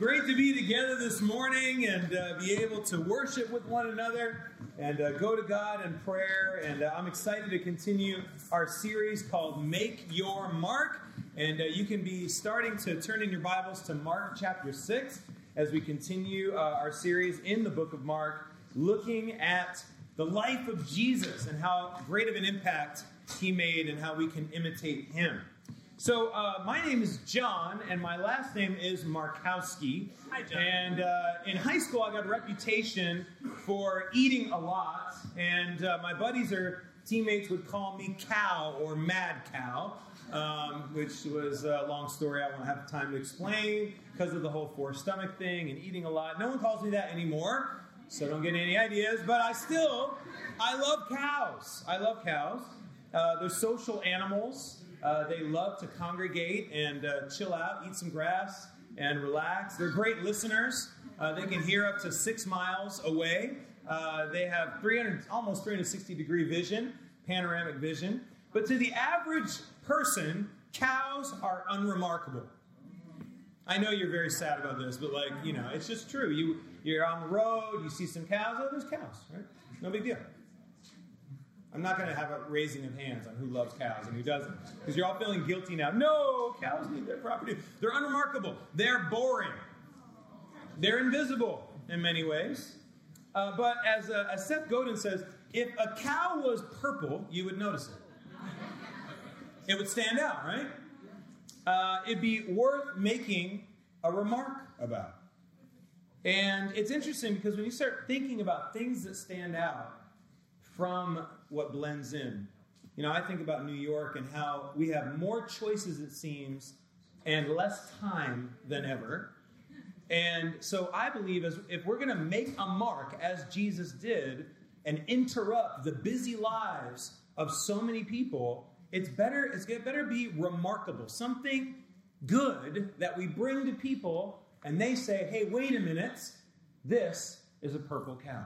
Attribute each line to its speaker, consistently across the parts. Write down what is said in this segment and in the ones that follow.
Speaker 1: Great to be together this morning and be able to worship with one another and go to God in prayer. And I'm excited to continue our series called Make Your Mark. And you can be starting to turn in your Bibles to Mark chapter 6 as we continue our series in the book of Mark, looking at the life of Jesus and how great of an impact he made and how we can imitate him. So, my name is John, and my last name is Markowski.
Speaker 2: Hi, John.
Speaker 1: And in high school, I got a reputation for eating a lot, and my buddies or teammates would call me Cow or Mad Cow, which was a long story I won't have time to explain because of the whole forced stomach thing and eating a lot. No one calls me that anymore, so don't get any ideas, but I love cows. I love cows. They're social animals. They love to congregate and chill out, eat some grass, and relax. They're great listeners. They can hear up to 6 miles away. They have almost 360-degree vision, panoramic vision. But to the average person, cows are unremarkable. I know you're very sad about this, but it's just true. You're on the road, you see some cows. Oh, there's cows, right? No big deal. I'm not going to have a raising of hands on who loves cows and who doesn't, because you're all feeling guilty now. No, cows need their property. They're unremarkable. They're boring. They're invisible in many ways. But as Seth Godin says, if a cow was purple, you would notice it. It would stand out, right? It'd be worth making a remark about. And it's interesting because when you start thinking about things that stand out from what blends in. I think about New York and how we have more choices, it seems, and less time than ever. And so I believe if we're going to make a mark, as Jesus did, and interrupt the busy lives of so many people, it's better be remarkable. Something good that we bring to people, and they say, hey, wait a minute, this is a purple cow.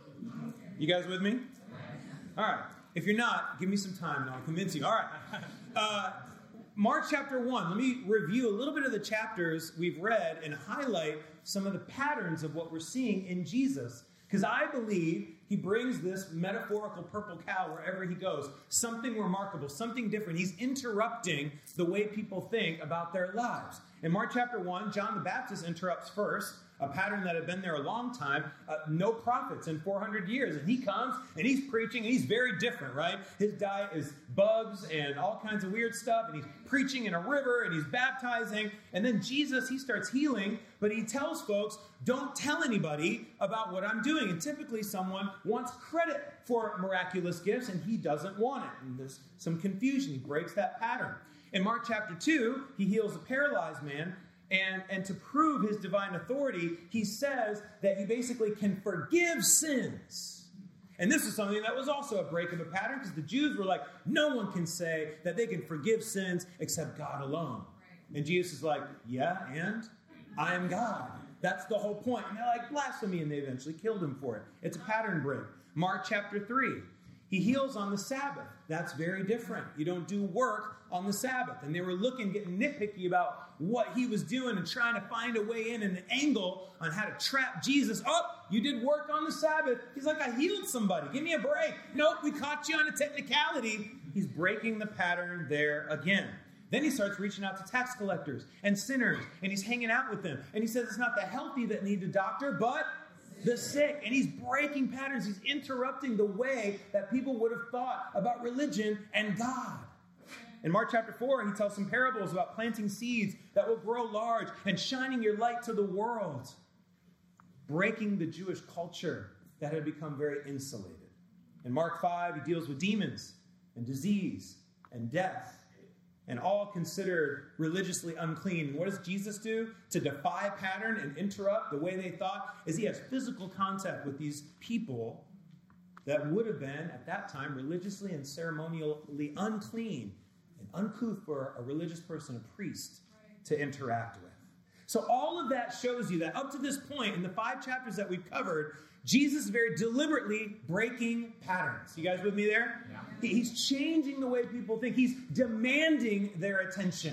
Speaker 1: You guys with me? All right. If you're not, give me some time and I'll convince you. All right. Mark chapter 1. Let me review a little bit of the chapters we've read and highlight some of the patterns of what we're seeing in Jesus. Because I believe he brings this metaphorical purple cow wherever he goes. Something remarkable, something different. He's interrupting the way people think about their lives. In Mark chapter 1, John the Baptist interrupts first. A pattern that had been there a long time, no prophets in 400 years. And he comes, and he's preaching, and he's very different, right? His diet is bugs and all kinds of weird stuff, and he's preaching in a river, and he's baptizing. And then Jesus, he starts healing, but he tells folks, don't tell anybody about what I'm doing. And typically someone wants credit for miraculous gifts, and he doesn't want it. And there's some confusion. He breaks that pattern. In Mark chapter 2, he heals a paralyzed man. And to prove his divine authority, he says that he basically can forgive sins. And this is something that was also a break of a pattern, because the Jews were like, no one can say that they can forgive sins except God alone. Right. And Jesus is like, yeah, and I am God. That's the whole point. And they're like, blasphemy, and they eventually killed him for it. It's a pattern break. Mark chapter 3. He heals on the Sabbath. That's very different. You don't do work on the Sabbath. And they were getting nitpicky about what he was doing and trying to find a way in and an angle on how to trap Jesus. Oh, you did work on the Sabbath. He's like, I healed somebody. Give me a break. Nope, we caught you on a technicality. He's breaking the pattern there again. Then he starts reaching out to tax collectors and sinners, and he's hanging out with them. And he says it's not the healthy that need a doctor, but the sick. And he's breaking patterns. He's interrupting the way that people would have thought about religion and God. In Mark chapter 4, he tells some parables about planting seeds that will grow large and shining your light to the world. Breaking the Jewish culture that had become very insulated. In Mark 5, he deals with demons and disease and death, and all considered religiously unclean. And what does Jesus do to defy pattern and interrupt the way they thought? Is he has physical contact with these people that would have been, at that time, religiously and ceremonially unclean and uncouth for a religious person, a priest, to interact with. So all of that shows you that up to this point, in the 5 chapters that we've covered, Jesus is very deliberately breaking patterns. You guys with me there? Yeah. He's changing the way people think. He's demanding their attention.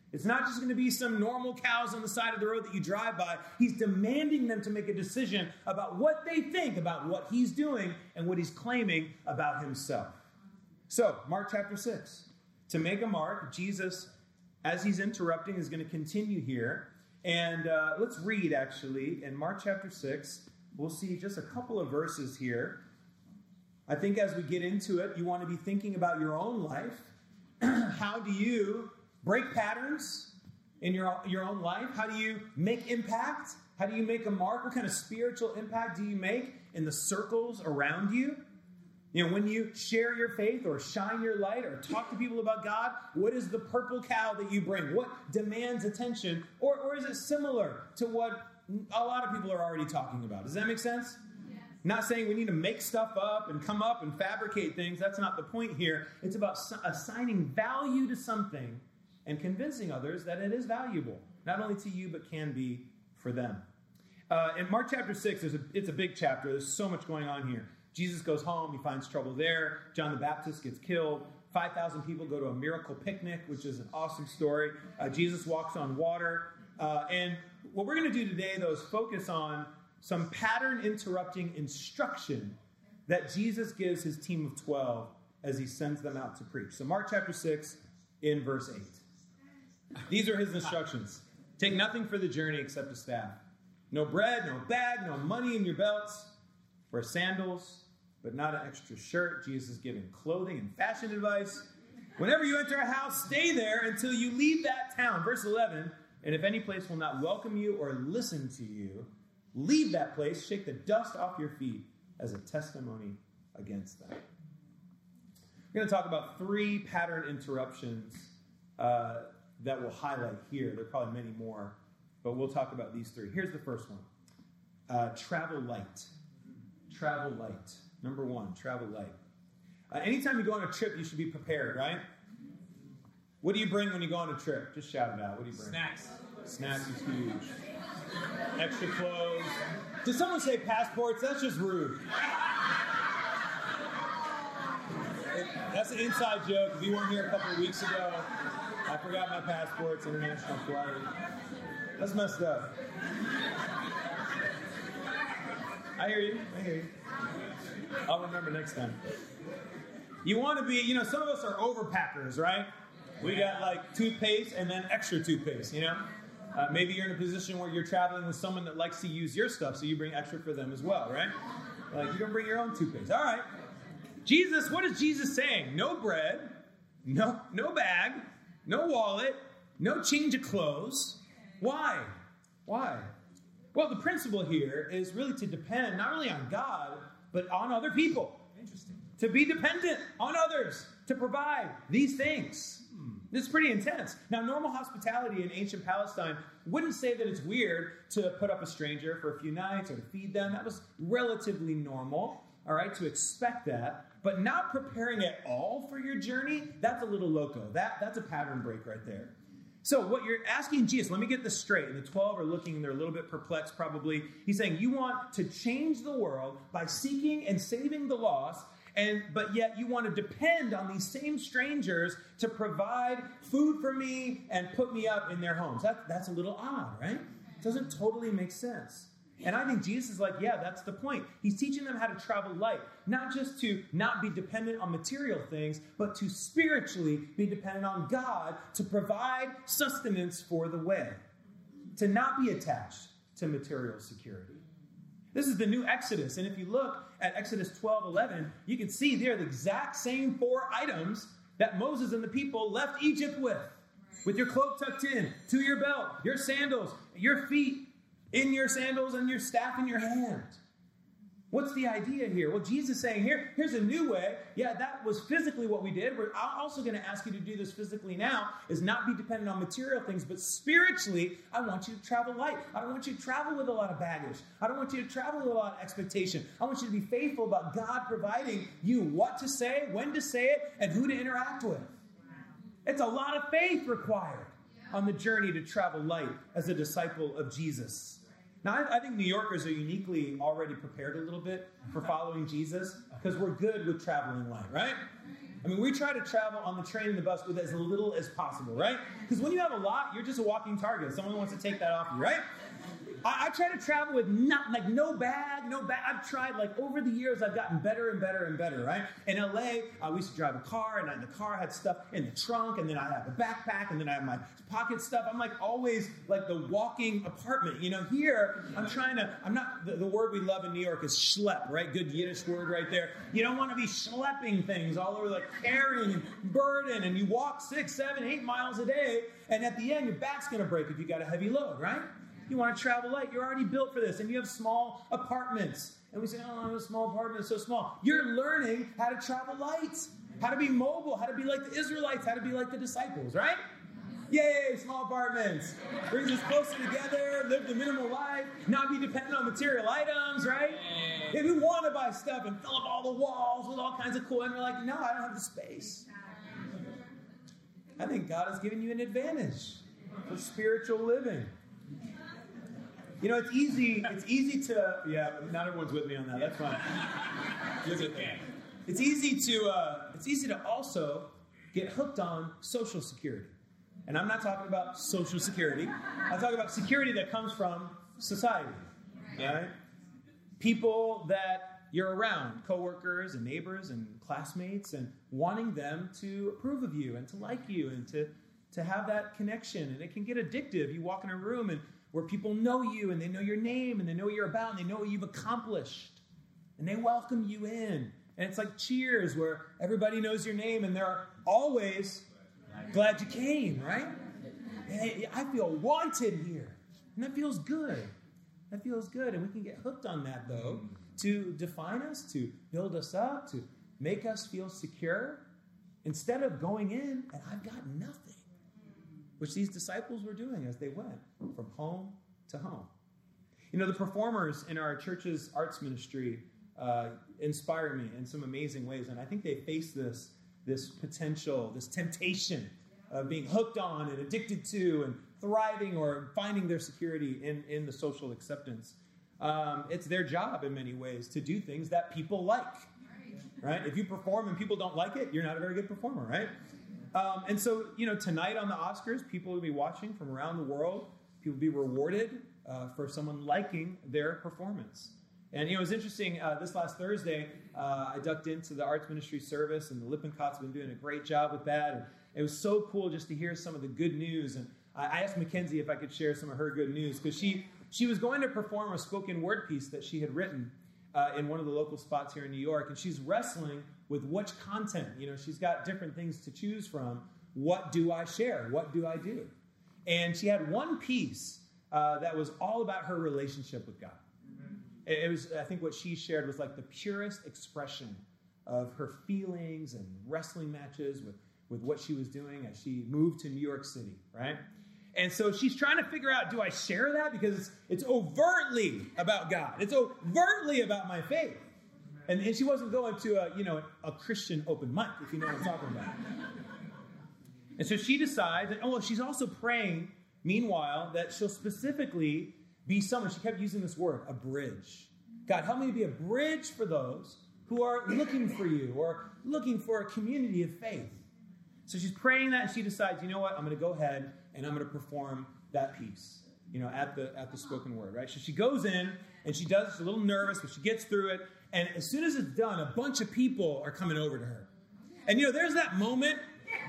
Speaker 1: It's not just going to be some normal cows on the side of the road that you drive by. He's demanding them to make a decision about what they think about what he's doing and what he's claiming about himself. So, Mark chapter 6. To make a mark, Jesus, as he's interrupting, is going to continue here. And let's read, actually, in Mark chapter 6. We'll see just a couple of verses here. I think as we get into it, you want to be thinking about your own life. How do you break patterns in your own life? How do you make impact? How do you make a mark? What kind of spiritual impact do you make in the circles around you? You know, when you share your faith or shine your light or talk to people about God, what is the purple cow that you bring? What demands attention? Or is it similar to what a lot of people are already talking about? Does that make sense? Yes. Not saying we need to make stuff up and come up and fabricate things. That's not the point here. It's about assigning value to something and convincing others that it is valuable, not only to you, but can be for them. In Mark chapter 6, it's a big chapter. There's so much going on here. Jesus goes home. He finds trouble there. John the Baptist gets killed. 5,000 people go to a miracle picnic, which is an awesome story. Jesus walks on water. And what we're going to do today, though, is focus on some pattern-interrupting instruction that Jesus gives his team of 12 as he sends them out to preach. So Mark chapter 6 in verse 8. These are his instructions. Take nothing for the journey except a staff. No bread, no bag, no money in your belts. Wear sandals, but not an extra shirt. Jesus is giving clothing and fashion advice. Whenever you enter a house, stay there until you leave that town. Verse 11, and if any place will not welcome you or listen to you, leave that place, shake the dust off your feet as a testimony against them. We're going to talk about 3 pattern interruptions that we'll highlight here. There are probably many more, but we'll talk about these 3. Here's the first one. Travel light. Travel light. Number 1, travel light. Anytime you go on a trip, you should be prepared, right? What do you bring when you go on a trip? Just shout it out. What do you bring?
Speaker 2: Snacks.
Speaker 1: Snacks is huge. Extra clothes. Did someone say passports? That's just rude. That's an inside joke. If you weren't here a couple of weeks ago, I forgot my passports, international flight. That's messed up. I hear you. I'll remember next time. You want to be, some of us are overpackers, right? We got like toothpaste and then extra toothpaste, Maybe you're in a position where you're traveling with someone that likes to use your stuff, so you bring extra for them as well, right? Like you don't bring your own toothpaste. All right. Jesus, what is Jesus saying? No bread, no bag, no wallet, no change of clothes. Why? Well, the principle here is really to depend not only on God, but on other people.
Speaker 2: Interesting.
Speaker 1: To be dependent on others, to provide these things. This is pretty intense. Now, normal hospitality in ancient Palestine wouldn't say that it's weird to put up a stranger for a few nights or to feed them. That was relatively normal, all right, to expect that. But not preparing at all for your journey, that's a little loco. That's a pattern break right there. So what you're asking Jesus, let me get this straight. And the 12 are looking, and they're a little bit perplexed probably. He's saying, you want to change the world by seeking and saving the lost, but yet you want to depend on these same strangers to provide food for me and put me up in their homes. That's a little odd, right? It doesn't totally make sense. And I think Jesus is like, yeah, that's the point. He's teaching them how to travel light, not just to not be dependent on material things, but to spiritually be dependent on God to provide sustenance for the way, to not be attached to material security. This is the new Exodus. And if you look at Exodus 12:11, you can see they're the exact same 4 items that Moses and the people left Egypt with your cloak tucked in, to your belt, your sandals, your feet in your sandals, and your staff in your hand. What's the idea here? Well, Jesus is saying, here's a new way. Yeah, that was physically what we did. We're also going to ask you to do this physically now, is not be dependent on material things, but spiritually, I want you to travel light. I don't want you to travel with a lot of baggage. I don't want you to travel with a lot of expectation. I want you to be faithful about God providing you what to say, when to say it, and who to interact with. It's a lot of faith required on the journey to travel light as a disciple of Jesus. Now, I think New Yorkers are uniquely already prepared a little bit for following Jesus because we're good with traveling light, right? I mean, we try to travel on the train and the bus with as little as possible, right? Because when you have a lot, you're just a walking target. Someone wants to take that off you, right? I try to travel with no bag. I've tried, over the years, I've gotten better and better and better, right? In LA, we used to drive a car, and the car had stuff in the trunk, and then I have a backpack, and then I have my pocket stuff. I'm always the walking apartment. Here, the word we love in New York is schlep, right? Good Yiddish word right there. You don't want to be schlepping things all over, carrying and burden, and you walk 6, 7, 8 miles a day, and at the end, your back's going to break if you got a heavy load, right? You want to travel light. You're already built for this. And you have small apartments. And we say, oh, I have a small apartment. It's so small. You're learning how to travel light, how to be mobile, how to be like the Israelites, how to be like the disciples, right? Yay, small apartments. Brings us closer together, live the minimal life, not be dependent on material items, right? If you want to buy stuff and fill up all the walls with all kinds of cool, and you're like, no, I don't have the space. I think God has given you an advantage for spiritual living. It's easy to, not everyone's with me on that, that's fine. It's easy to also get hooked on social security. And I'm not talking about social security. I'm talking about security that comes from society, right? People that you're around, coworkers and neighbors and classmates, and wanting them to approve of you and to like you and to have that connection. And it can get addictive. You walk in a room and where people know you and they know your name and they know what you're about and they know what you've accomplished. And they welcome you in. And it's like Cheers, where everybody knows your name and they're always glad you came, right? Hey, I feel wanted here. And that feels good. That feels good. And we can get hooked on that, though, to define us, to build us up, to make us feel secure, instead of going in and I've got nothing. Which these disciples were doing as they went from home to home. The performers in our church's arts ministry inspire me in some amazing ways. And I think they face this potential, this temptation of being hooked on and addicted to and thriving or finding their security in the social acceptance. It's their job in many ways to do things that people like. Right? If you perform and people don't like it, you're not a very good performer, right? And so, tonight on the Oscars, people will be watching from around the world. People will be rewarded for someone liking their performance. And, it was interesting, this last Thursday, I ducked into the arts ministry service, and the Lippincotts have been doing a great job with that. And it was so cool just to hear some of the good news. And I asked Mackenzie if I could share some of her good news, because she was going to perform a spoken word piece that she had written in one of the local spots here in New York. And she's wrestling with which content. She's got different things to choose from. What do I share? What do I do? And she had one piece that was all about her relationship with God. It was, I think what she shared was the purest expression of her feelings and wrestling matches with what she was doing as she moved to New York City, right? And so she's trying to figure out, do I share that? Because it's overtly about God. It's overtly about my faith. And she wasn't going to a Christian open mic, if you know what I'm talking about. And so she decides that, she's also praying, meanwhile, that she'll specifically be someone, she kept using this word, a bridge. God, help me to be a bridge for those who are looking for you or looking for a community of faith. So she's praying that, and she decides, you know what, I'm going to go ahead and I'm going to perform that piece, at the spoken word, right? So she goes in, and she does, she's a little nervous, but she gets through it. And as soon as it's done, a bunch of people are coming over to her. And, there's that moment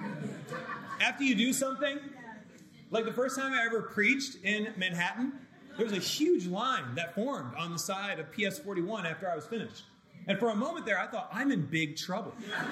Speaker 1: after you do something. Like the first time I ever preached in Manhattan, there was a huge line that formed on the side of PS 41 after I was finished. And for a moment there, I thought, I'm in big trouble.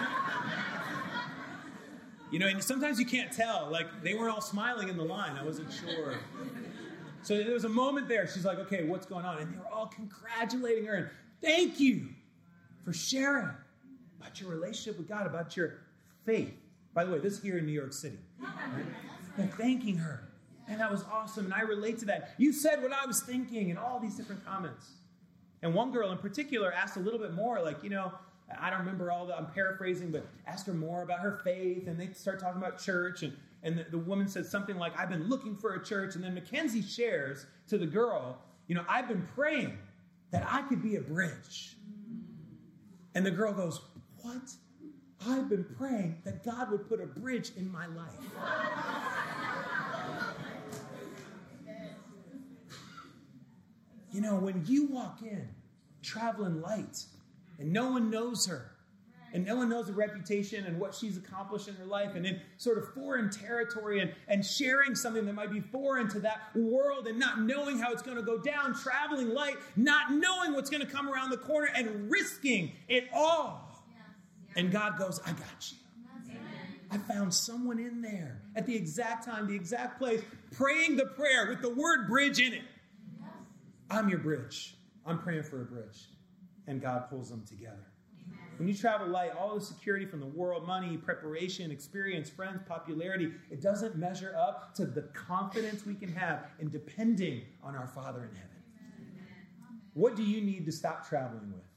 Speaker 1: And sometimes you can't tell. They weren't all smiling in the line. I wasn't sure. So there was a moment there. She's like, okay, what's going on? And they were all congratulating her and thank you for sharing about your relationship with God, about your faith. By the way, this is here in New York City. Right? And thanking her. And that was awesome. And I relate to that. You said what I was thinking, and all these different comments. And one girl in particular asked a little bit more, I don't remember I'm paraphrasing, but asked her more about her faith. And they start talking about church. And the woman said something like, I've been looking for a church. And then Mackenzie shares to the girl, I've been praying that I could be a bridge. And the girl goes, what? I've been praying that God would put a bridge in my life. You know, when you walk in traveling light and no one knows her, and no one knows the reputation and what she's accomplished in her life, and in sort of foreign territory, and sharing something that might be foreign to that world, and not knowing how it's going to go down, traveling light, not knowing what's going to come around the corner, and risking it all. And God goes, I got you. I found someone in there at the exact time, the exact place, praying the prayer with the word bridge in it. I'm your bridge. I'm praying for a bridge. And God pulls them together. When you travel light, all the security from the world, money, preparation, experience, friends, popularity, it doesn't measure up to the confidence we can have in depending on our Father in heaven. What do you need to stop traveling with?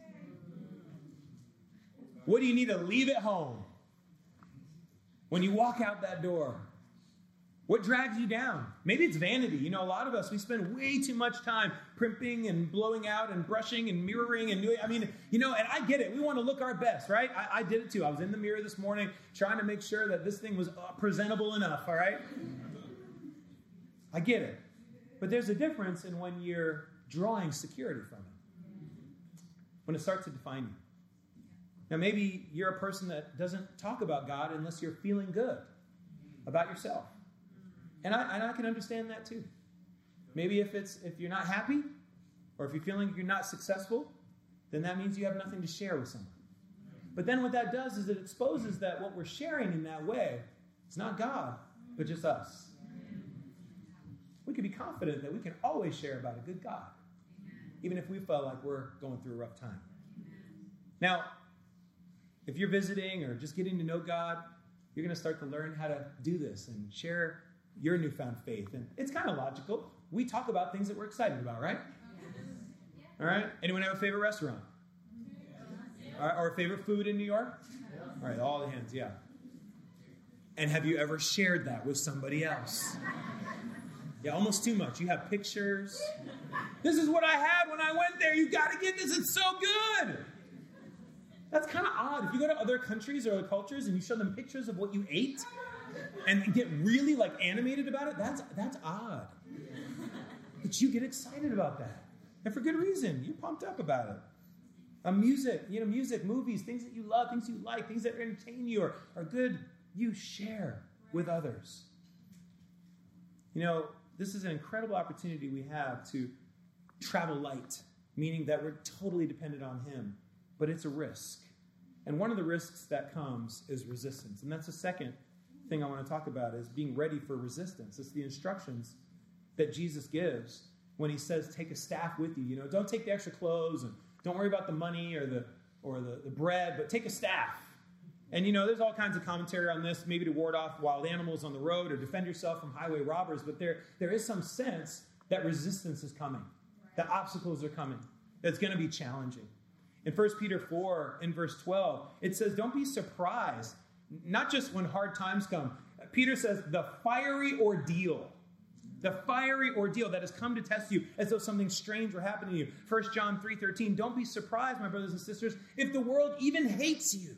Speaker 1: What do you need to leave at home when you walk out that door? What drags you down? Maybe it's vanity. You know, a lot of us, we spend way too much time primping and blowing out and brushing and mirroring and doing, and I get it. We want to look our best, right? I did it too. I was in the mirror this morning trying to make sure that this thing was presentable enough, all right? I get it. But there's a difference in when you're drawing security from it, when it starts to define you. Now, maybe you're a person that doesn't talk about God unless you're feeling good about yourself. And I can understand that too. Maybe if you're not happy, or if you're feeling you're not successful, then that means you have nothing to share with someone. But then what that does is it exposes that what we're sharing in that way is not God, but just us. We can be confident that we can always share about a good God, even if we felt like we're going through a rough time. Now, if you're visiting or just getting to know God, you're going to start to learn how to do this and share your newfound faith. And it's kind of logical. We talk about things that we're excited about, right? All right? Anyone have a favorite restaurant? Or a favorite food in New York? All right, all the hands, yeah. And have you ever shared that with somebody else? Yeah, almost too much. You have pictures. This is what I had when I went there. You got to get this. It's so good. That's kind of odd. If you go to other countries or other cultures and you show them pictures of what you ate and get really animated about it, that's odd. But you get excited about that. And for good reason. You're pumped up about it. Music, movies, things that you love, things you like, things that entertain you or are good, you share with others. This is an incredible opportunity we have to travel light, meaning that we're totally dependent on Him. But it's a risk. And one of the risks that comes is resistance. And that's the second thing I want to talk about is being ready for resistance. It's the instructions that Jesus gives when He says, take a staff with you. Don't take the extra clothes and don't worry about the money or the bread, but take a staff. And, there's all kinds of commentary on this, maybe to ward off wild animals on the road or defend yourself from highway robbers. But there is some sense that resistance is coming, that obstacles are coming, that's going to be challenging. In 1 Peter 4, in verse 12, it says, don't be surprised, not just when hard times come. Peter says, the fiery ordeal that has come to test you as though something strange were happening to you. 1 John 3:13, don't be surprised, my brothers and sisters, if the world even hates you.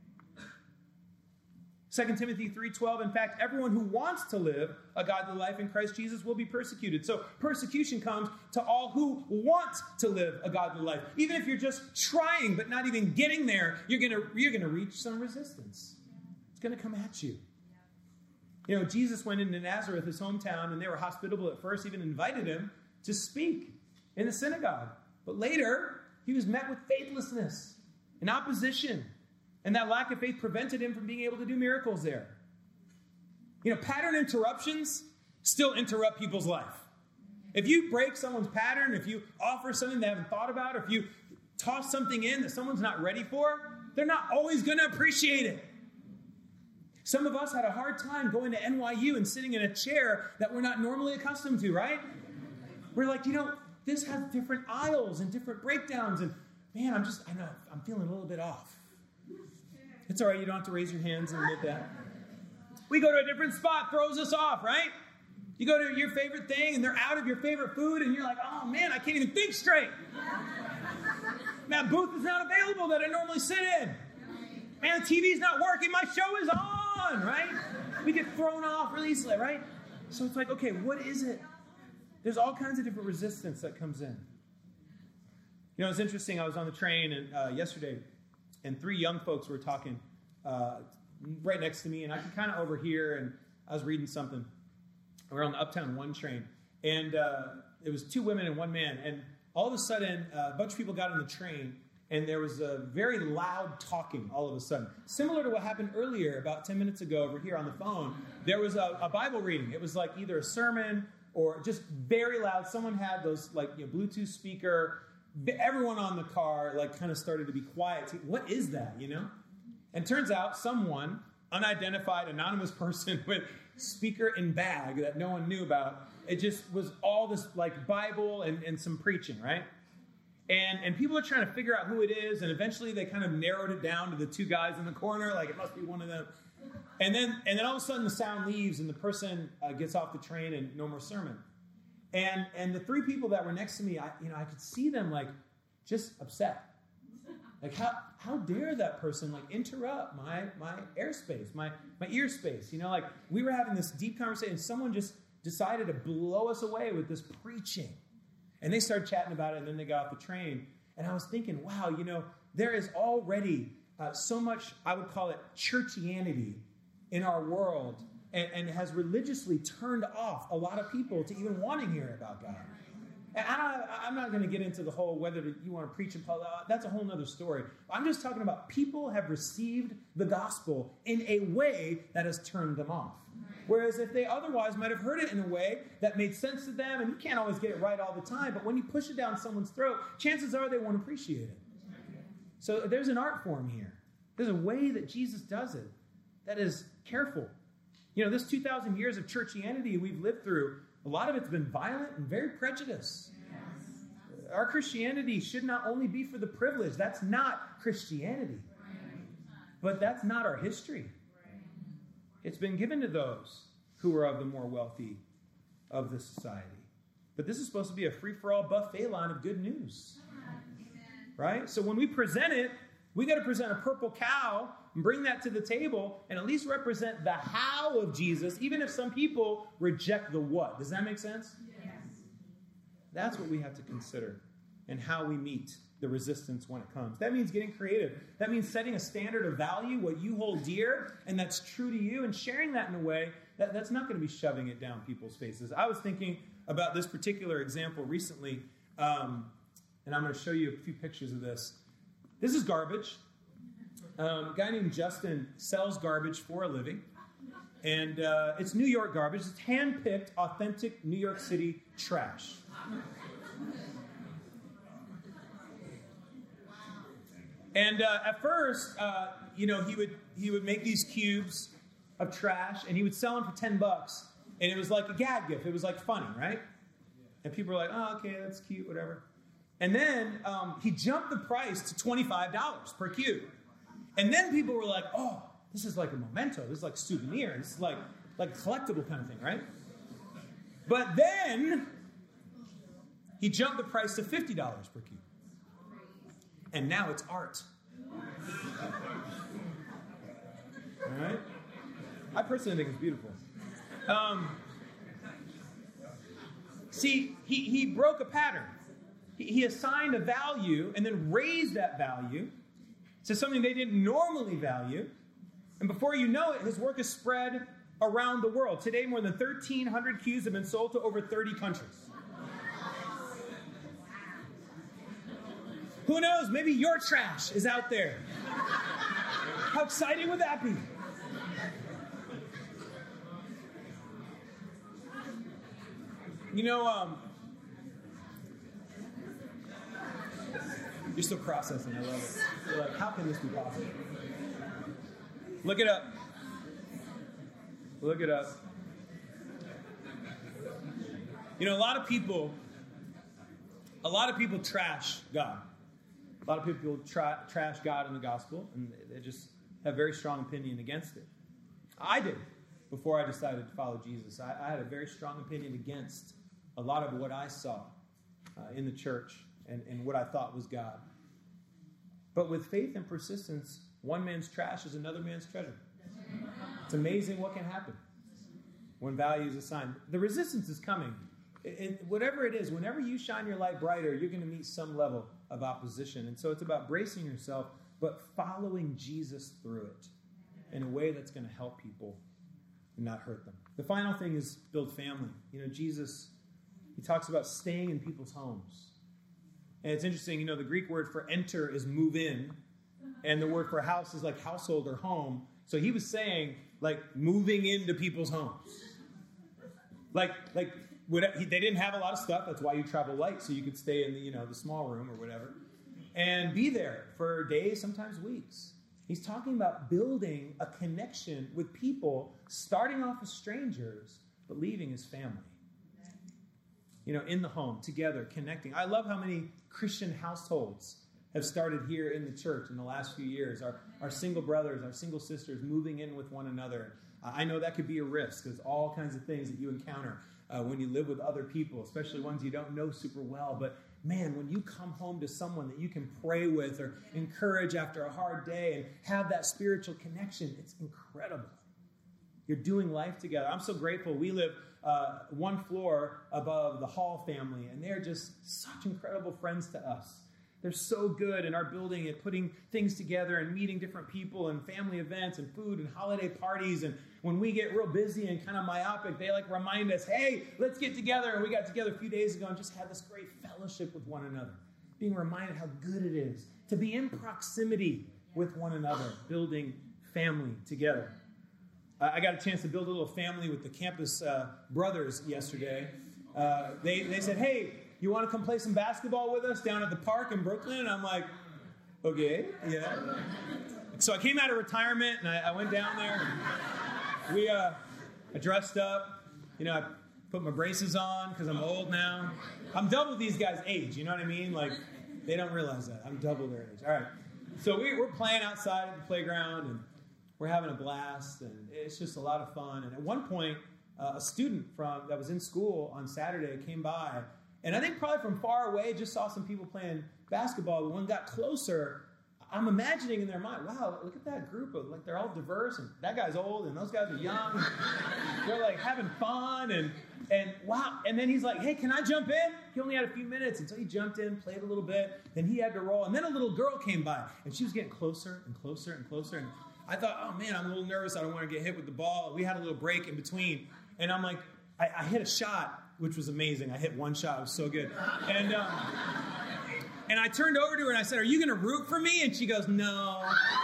Speaker 1: 2 Timothy 3:12, in fact, everyone who wants to live a godly life in Christ Jesus will be persecuted. So persecution comes to all who want to live a godly life. Even if you're just trying but not even getting there, you're gonna reach some resistance. It's going to come at you. Jesus went into Nazareth, his hometown, and they were hospitable at first, even invited him to speak in the synagogue. But later, he was met with faithlessness and opposition. And that lack of faith prevented him from being able to do miracles there. Pattern interruptions still interrupt people's life. If you break someone's pattern, if you offer something they haven't thought about, or if you toss something in that someone's not ready for, they're not always going to appreciate it. Some of us had a hard time going to NYU and sitting in a chair that we're not normally accustomed to, right? We're like, this has different aisles and different breakdowns, and man, I'm feeling a little bit off. It's all right, you don't have to raise your hands and admit that. We go to a different spot, throws us off, right? You go to your favorite thing, and they're out of your favorite food, and you're like, oh man, I can't even think straight. That booth is not available that I normally sit in. Man, the TV's not working. My show is on, right? We get thrown off really easily, right? So it's like, okay, what is it? There's all kinds of different resistance that comes in. You know, it's interesting. I was on the train yesterday, and 3 young folks were talking right next to me, and I could kind of overhear, and I was reading something. We were on the Uptown 1 train, and it was 2 women and 1 man, and all of a sudden, a bunch of people got on the train, and there was a very loud talking all of a sudden. Similar to what happened earlier, about 10 minutes ago over here on the phone, there was a Bible reading. It was like either a sermon or just very loud. Someone had those Bluetooth speaker. Everyone on the car kind of started to be quiet. What is that, And turns out someone, unidentified, anonymous person with speaker in bag that no one knew about, it just was all this Bible and some preaching, right? And people are trying to figure out who it is, and eventually they kind of narrowed it down to the 2 guys in the corner, it must be one of them. And then all of a sudden the sound leaves, and the person gets off the train, and no more sermon. And the 3 people that were next to me, I could see them just upset. How dare that person interrupt my airspace, my ear space? We were having this deep conversation, and someone just decided to blow us away with this preaching. And they started chatting about it, and then they got off the train. And I was thinking, wow, there is already so much, I would call it churchianity in our world, and has religiously turned off a lot of people to even want to hear about God. And I'm not going to get into the whole whether you want to preach in public. That's a whole other story. I'm just talking about people have received the gospel in a way that has turned them off. Whereas if they otherwise might have heard it in a way that made sense to them, and you can't always get it right all the time, but when you push it down someone's throat, chances are they won't appreciate it. So there's an art form here. There's a way that Jesus does it that is careful. This 2,000 years of churchianity we've lived through, a lot of it's been violent and very prejudiced. Yes. Our Christianity should not only be for the privileged. That's not Christianity. But that's not our history. It's been given to those who are of the more wealthy of the society. But this is supposed to be a free-for-all buffet line of good news. Right? So when we present it, we got to present a purple cow and bring that to the table and at least represent the how of Jesus, even if some people reject the what. Does that make sense? Yes. That's what we have to consider and how we meet the resistance when it comes. That means getting creative. That means setting a standard of value, what you hold dear, and that's true to you, and sharing that in a way that's not going to be shoving it down people's faces. I was thinking about this particular example recently, and I'm going to show you a few pictures of this. This is garbage. A guy named Justin sells garbage for a living, and it's New York garbage. It's hand-picked, authentic New York City trash. And at first, he would make these cubes of trash, and he would sell them for $10, and it was like a gag gift. It was funny, right? And people were like, "Oh, okay, that's cute, whatever." And then he jumped the price to $25 per cube, and then people were like, "Oh, this is like a memento. This is like a souvenir. This is like a collectible kind of thing, right?" But then he jumped the price to $50 per cube. And now it's art. All right? I personally think it's beautiful. See, he broke a pattern. He assigned a value and then raised that value to something they didn't normally value. And before you know it, his work is spread around the world. Today, more than 1,300 cubes have been sold to over 30 countries. Who knows? Maybe your trash is out there. How exciting would that be? You're still processing. I love it. You're like, how can this be possible? Look it up. Look it up. A lot of people trash God. A lot of people trash God in the gospel, and they just have a very strong opinion against it. I did before I decided to follow Jesus. I had a very strong opinion against a lot of what I saw in the church and what I thought was God. But with faith and persistence, One man's trash is another man's treasure. It's amazing what can happen when value is assigned. The resistance is coming. Whatever it is, whenever you shine your light brighter, you're going to meet some level of opposition. And so it's about bracing yourself, but following Jesus through it in a way that's going to help people and not hurt them. The final thing is build family. Jesus, he talks about staying in people's homes. And it's interesting, the Greek word for enter is move in, and the word for house is like household or home. So he was saying, moving into people's homes. They didn't have a lot of stuff. That's why you travel light, so you could stay in the small room or whatever, and be there for days, sometimes weeks. He's talking about building a connection with people, starting off as strangers, but leaving as family. In the home, together, connecting. I love how many Christian households have started here in the church in the last few years. Our single brothers, our single sisters moving in with one another. I know that could be a risk. There's all kinds of things that you encounter when you live with other people, especially ones you don't know super well. But man, when you come home to someone that you can pray with or encourage after a hard day and have that spiritual connection, it's incredible. You're doing life together. I'm so grateful. We live one floor above the Hall family, and they're just such incredible friends to us. They're so good in our building at putting things together and meeting different people and family events and food and holiday parties. And when we get real busy and kind of myopic, they remind us, hey, let's get together. And we got together a few days ago and just had this great fellowship with one another, being reminded how good it is to be in proximity with one another, building family together. I got a chance to build a little family with the campus brothers yesterday. They said, hey, you want to come play some basketball with us down at the park in Brooklyn? And I'm like, okay, yeah. So I came out of retirement, and I went down there. I dressed up. I put my braces on because I'm old now. I'm double these guys' age, you know what I mean? They don't realize that. I'm double their age. All right. So we're playing outside at the playground, and we're having a blast, and it's just a lot of fun. And at one point, a student that was in school on Saturday came by, and I think probably from far away, just saw some people playing basketball. But when it got closer, I'm imagining in their mind, wow, look at that group of, they're all diverse, and that guy's old, and those guys are young. They're, having fun, and wow. And then he's like, hey, can I jump in? He only had a few minutes, and so he jumped in, played a little bit, then he had to roll. And then a little girl came by, and she was getting closer and closer and closer, and I thought, oh, man, I'm a little nervous. I don't want to get hit with the ball. We had a little break in between, and I'm like, I hit a shot, which was amazing. I hit one shot. It was so good. And I turned over to her and I said, are you going to root for me? And she goes, no.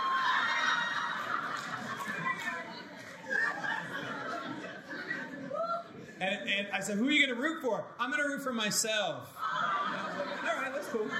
Speaker 1: And I said, who are you going to root for? I'm going to root for myself. All right, that's cool.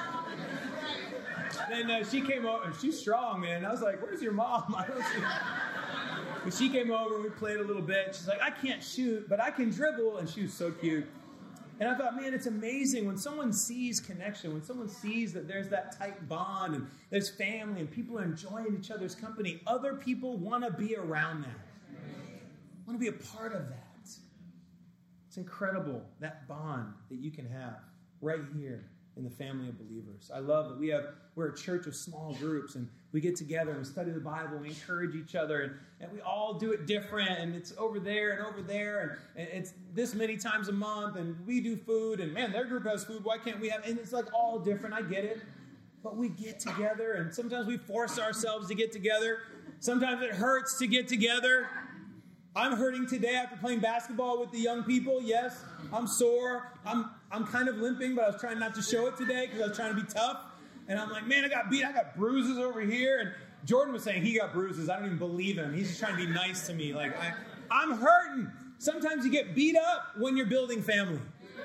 Speaker 1: Then she came over, and she's strong, man. I was like, where's your mom? I don't see her. But she came over, and we played a little bit. She's like, I can't shoot, but I can dribble. And she was so cute. And I thought, man, it's amazing when someone sees connection, when someone sees that there's that tight bond and there's family and people are enjoying each other's company. Other people want to be around that, want to be a part of that. It's incredible, that bond that you can have right here in the family of believers. I love that we're a church of small groups, and we get together and we study the Bible, and we encourage each other, and we all do it different, and it's over there, and it's this many times a month, and we do food, and man, their group has food, why can't we have, and it's all different, I get it, but we get together, and sometimes we force ourselves to get together, sometimes it hurts to get together. I'm hurting today after playing basketball with the young people. Yes, I'm sore. I'm kind of limping, but I was trying not to show it today because I was trying to be tough. And I'm like, man, I got beat. I got bruises over here. And Jordan was saying he got bruises. I don't even believe him. He's just trying to be nice to me. I'm hurting. Sometimes you get beat up when you're building family.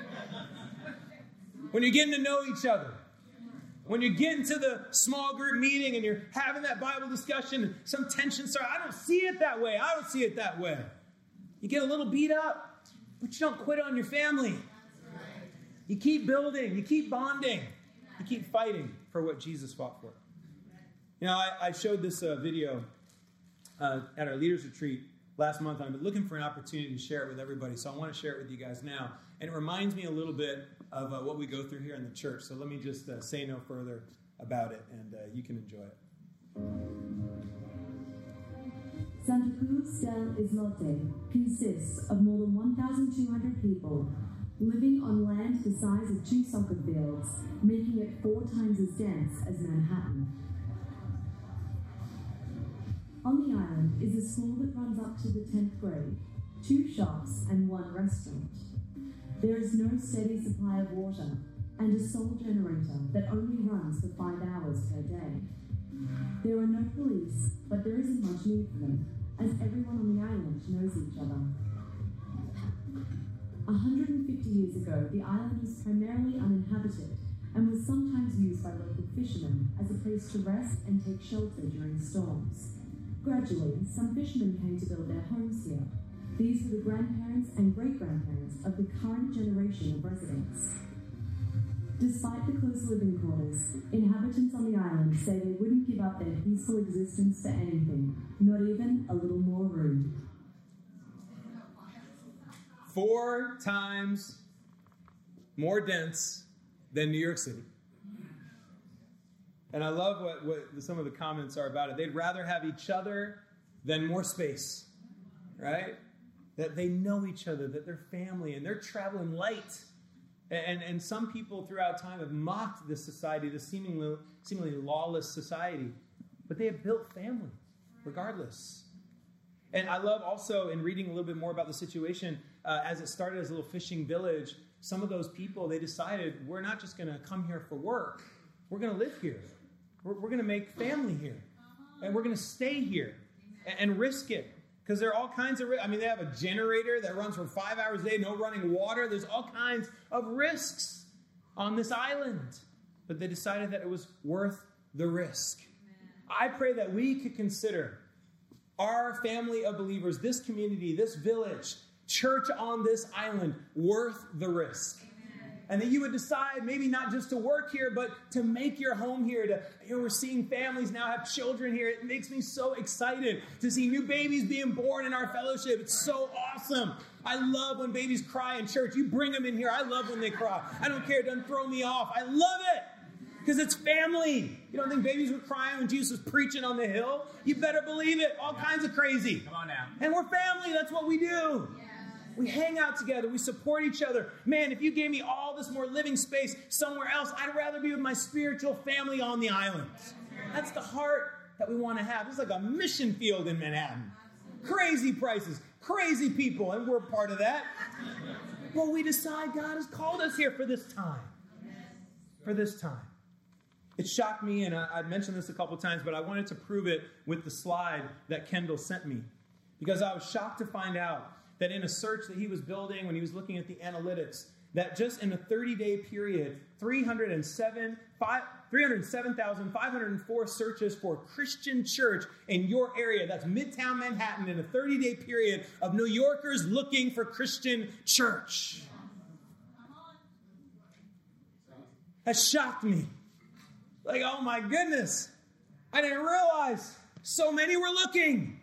Speaker 1: When you're getting to know each other. When you're getting to the small group meeting and you're having that Bible discussion and some tension starts. I don't see it that way. I don't see it that way. You get a little beat up, but you don't quit on your family. You keep building. You keep bonding. You keep fighting for what Jesus fought for. I showed this video at our leaders retreat last month. I've been looking for an opportunity to share it with everybody, so I want to share it with you guys now. And it reminds me a little bit of what we go through here in the church. So let me just say no further about it, and you can enjoy it.
Speaker 2: Santa Cruz del Islote consists of more than 1,200 people living on land the size of 2 soccer fields, making it 4 times as dense as Manhattan. On the island is a school that runs up to the 10th grade, 2 shops and 1 restaurant. There is no steady supply of water and a sole generator that only runs for 5 hours per day. There are no police, but there isn't much need for them, as everyone on the island knows each other. 150 years ago, the island was primarily uninhabited and was sometimes used by local fishermen as a place to rest and take shelter during storms. Gradually, some fishermen came to build their homes here. These were the grandparents and great-grandparents of the current generation of residents. Despite the close living quarters, inhabitants on the island say they wouldn't give up their peaceful existence for anything, not even a little more room.
Speaker 1: 4 times more dense than New York City. And I love what some of the comments are about it. They'd rather have each other than more space, right? That they know each other, that they're family, and they're traveling light. And some people throughout time have mocked this society, this seemingly lawless society. But they have built family, regardless. And I love also, in reading a little bit more about the situation, as it started as a little fishing village, some of those people, they decided, we're not just going to come here for work. We're going to live here. We're going to make family here. And we're going to stay here and risk it. Because there are all kinds of risks. I mean, they have a generator that runs for 5 hours a day, no running water. There's all kinds of risks on this island. But they decided that it was worth the risk. I pray that we could consider our family of believers, this community, this village, church on this island, worth the risk. And that you would decide maybe not just to work here, but to make your home here. We're seeing families now have children here. It makes me so excited to see new babies being born in our fellowship. It's so awesome. I love when babies cry in church. You bring them in here. I love when they cry. I don't care. It doesn't throw me off. I love it because it's family. You don't think babies were crying when Jesus was preaching on the hill? You better believe it. All kinds of crazy.
Speaker 3: Come on now.
Speaker 1: And we're family. That's what we do. We hang out together. We support each other. Man, if you gave me all this more living space somewhere else, I'd rather be with my spiritual family on the island. That's the heart that we want to have. It's like a mission field in Manhattan. Crazy prices, crazy people, and we're part of that. Well, we decide God has called us here for this time. For this time. It shocked me, and I mentioned this a couple times, but I wanted to prove it with the slide that Kendall sent me. Because I was shocked to find out that in a search that he was building when he was looking at the analytics, that just in a 30-day period, 307,504 searches for Christian church in your area. That's Midtown Manhattan in a 30-day period of New Yorkers looking for Christian church. That shocked me. Like, oh my goodness. I didn't realize so many were looking.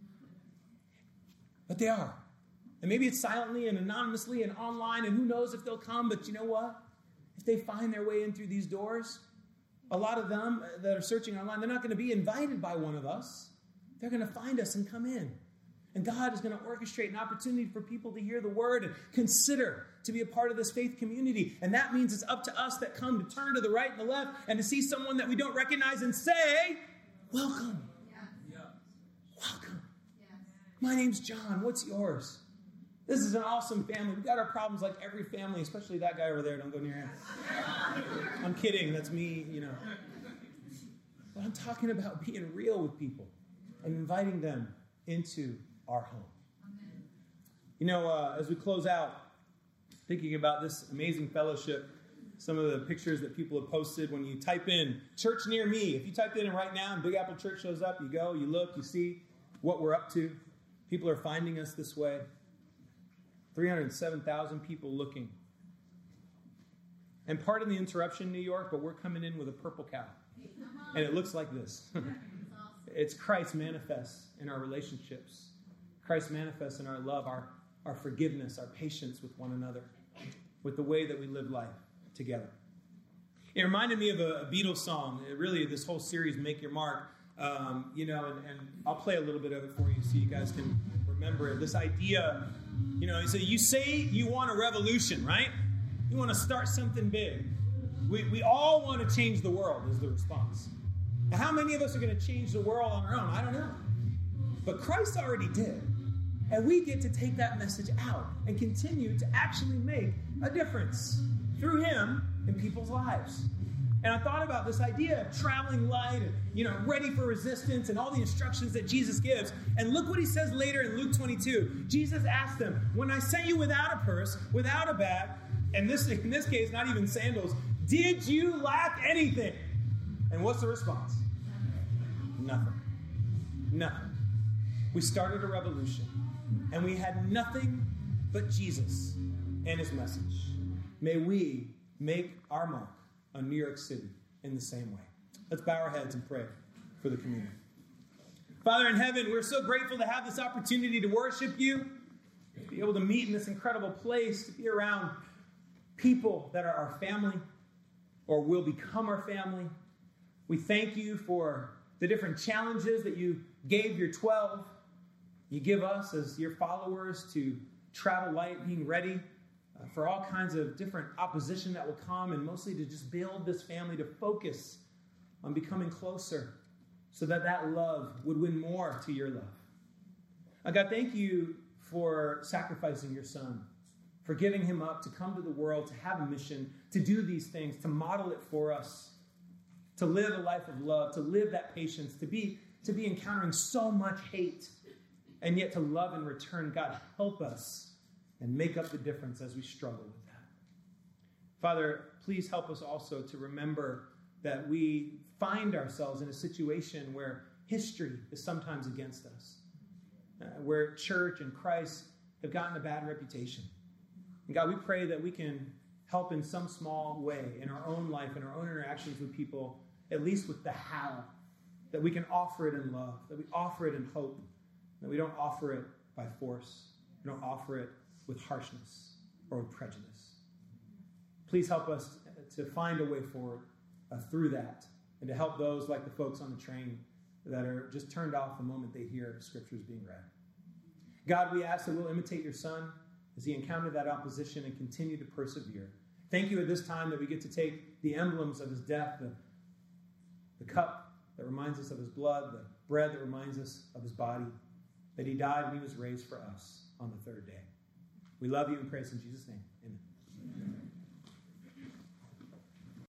Speaker 1: But they are. And maybe it's silently and anonymously and online, and who knows if they'll come. But you know what? If they find their way in through these doors, a lot of them that are searching online, they're not going to be invited by one of us. They're going to find us and come in. And God is going to orchestrate an opportunity for people to hear the word and consider to be a part of this faith community. And that means it's up to us that come to turn to the right and the left and to see someone that we don't recognize and say, welcome. Yeah. Welcome. Yeah. My name's John. What's yours? This is an awesome family. We've got our problems like every family, especially that guy over there. Don't go near him. I'm kidding. That's me, But I'm talking about being real with people and inviting them into our home. As we close out, thinking about this amazing fellowship, some of the pictures that people have posted, when you type in church near me, if you type it in right now and Big Apple Church shows up, you go, you look, you see what we're up to. People are finding us this way. 307,000 people looking. And pardon the interruption, New York, but we're coming in with a purple cow. And it looks like this. It's Christ manifest in our relationships. Christ manifest in our love, our forgiveness, our patience with one another, with the way that we live life together. It reminded me of a Beatles song. This whole series, Make Your Mark. And I'll play a little bit of it for you so you guys can remember it. This idea, so you say you want a revolution, right? You want to start something big. We all want to change the world is the response. Now, how many of us are going to change the world on our own? I don't know. But Christ already did. And we get to take that message out and continue to actually make a difference through him in people's lives. And I thought about this idea of traveling light and, ready for resistance and all the instructions that Jesus gives. And look what he says later in Luke 22. Jesus asked them, when I sent you without a purse, without a bag, and in this case, not even sandals, did you lack anything? And what's the response? Nothing. Nothing. We started a revolution, and we had nothing but Jesus and his message. May we make our mark on New York City in the same way. Let's bow our heads and pray for the community. Father in heaven, we're so grateful to have this opportunity to worship you, to be able to meet in this incredible place, to be around people that are our family or will become our family. We thank you for the different challenges that you gave your 12. You give us as your followers to travel light, being ready for all kinds of different opposition that will come, and mostly to just build this family, to focus on becoming closer so that love would win more to your love. God, thank you for sacrificing your son, for giving him up to come to the world, to have a mission, to do these things, to model it for us, to live a life of love, to live that patience, to be encountering so much hate, and yet to love in return. God, help us and make up the difference as we struggle with that. Father, please help us also to remember that we find ourselves in a situation where history is sometimes against us, where church and Christ have gotten a bad reputation. And God, we pray that we can help in some small way in our own life, in our own interactions with people, at least with the how, that we can offer it in love, that we offer it in hope, that we don't offer it by force, we don't offer it with harshness or with prejudice. Please help us to find a way forward through that, and to help those like the folks on the train that are just turned off the moment they hear scriptures being read. God, we ask that we'll imitate your son as he encountered that opposition and continue to persevere. Thank you at this time that we get to take the emblems of his death, the cup that reminds us of his blood, the bread that reminds us of his body, that he died and he was raised for us on the third day. We love you and praise in Jesus' name. Amen.